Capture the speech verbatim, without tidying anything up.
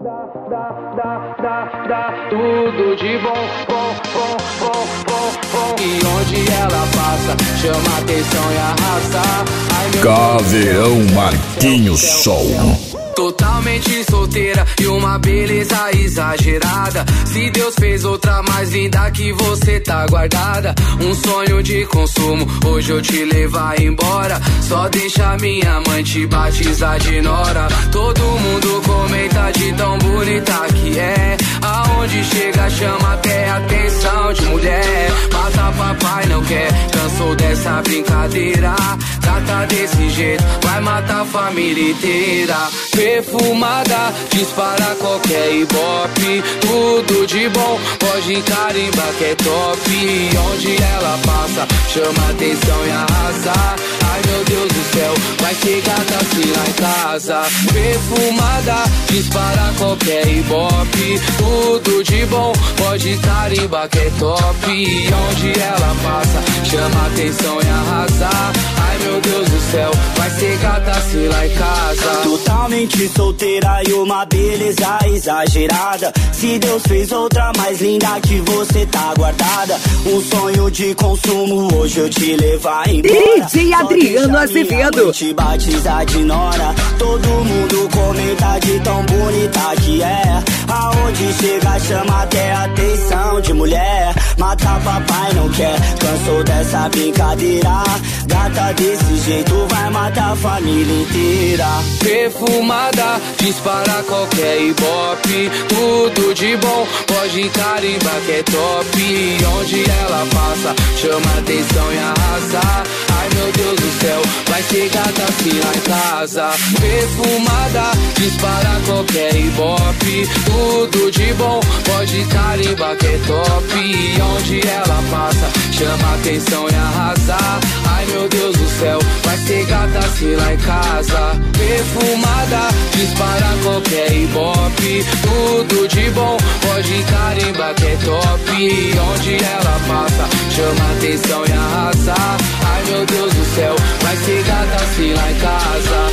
dá, dá, dá, dá tudo de bom, bom, bom, bom, bom, bom. E onde ela passa, chama atenção e arrasa. Ai, meu Caveirão Marquinhos Show. Totalmente solteira e uma beleza exagerada. Se Deus fez outra mais linda que você tá guardada. Um sonho de consumo, hoje eu te levar embora. Só deixa minha mãe te batizar de nora. Todo mundo comenta de tão bonita que é. Aonde chega chama até atenção de mulher. Mata papai não quer, cansou dessa brincadeira. Trata desse jeito, vai matar a família inteira. Perfumada, dispara qualquer ibope. Tudo de bom, pode carimbar que é top. E onde ela passa, chama atenção e arrasa. Ai meu Deus do céu, vai ser gata assim lá em casa. Perfumada, dispara qualquer ibope. Tudo de bom, pode carimbar que é top. E onde ela passa, chama atenção e arrasa. Ai meu Deus do céu, vai ser gata assim lá em casa. Totalmente solteira e uma beleza exagerada. Se Deus fez outra mais linda que você tá guardada. Um sonho de consumo, hoje eu te levar embora. D J Adriano Azevedo. Te batizar de nora. Todo mundo comenta de tão bonita que é. Aonde chega chama até atenção de mulher. Mata papai não quer, cansou dessa brincadeira. Gata desse jeito vai matar a família inteira. Perfumada, dispara qualquer ibope. Tudo de bom, pode carimbar que é top. E onde ela passa, chama atenção e arrasa. Ai meu Deus do céu, vai ser gata assim lá em casa. Perfumada, dispara qualquer ibope. Tudo de bom, pode carimbar que é top. E onde ela passa, chama atenção e arrasa. Ai meu Deus do céu, vai ser gata assim lá em casa. Perfumada, dispara qualquer ibope. Tudo de bom, pode carimbar que é top. E onde ela passa, chama atenção e arrasa. Ai meu Deus do céu, vai ser gata assim lá em casa.